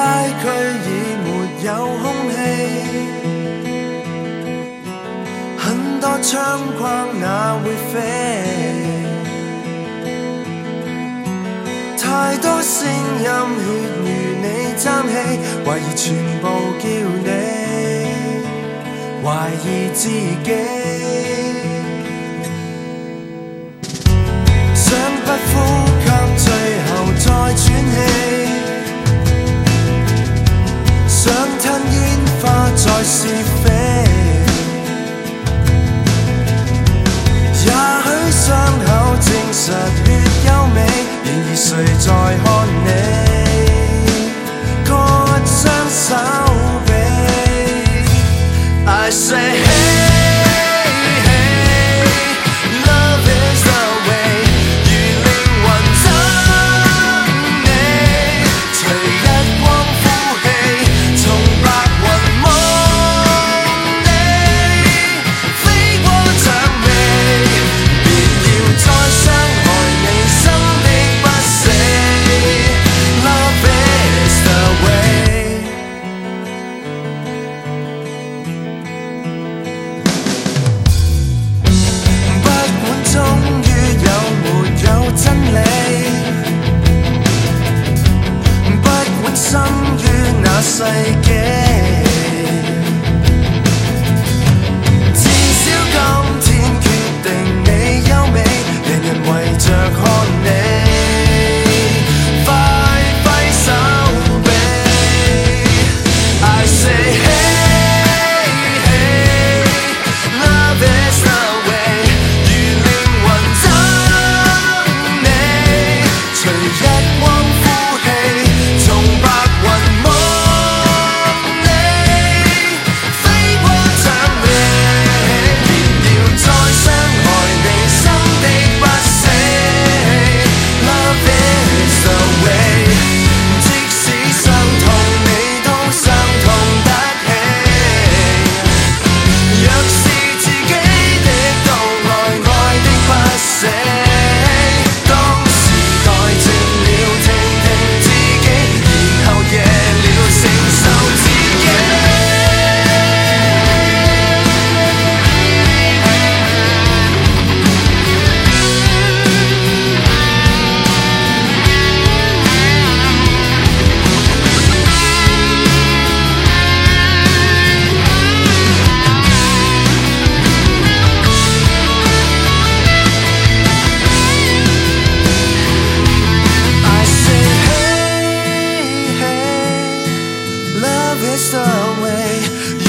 區已沒有空氣，很多窗框哪會飛？太多聲音血如你爭氣，懷疑全部叫你懷疑自己。想不呼吸，最後再喘氣。想吞煙花再是非，也許傷口證實越優美，然而誰在看你割傷手臂 I say hey hey love is the way 如靈魂憎你隨日光呼氣從白雲望你飛過薔薇別要再傷害你心的不死 Love is the way 不管終於有沒有真理不管生於那世紀至少今天決定你優美人人圍着看你快揮手臂 I say hey hey love is the way 如靈魂憎你隨日光呼氣從白雲望你飛過薔薇別要再傷害你心的不死 Love is the way 即使傷痛你都傷痛得起若是自己的到來愛的不死當時代靜了聽聽自己然後夜了承受自己I say hey hey love is the way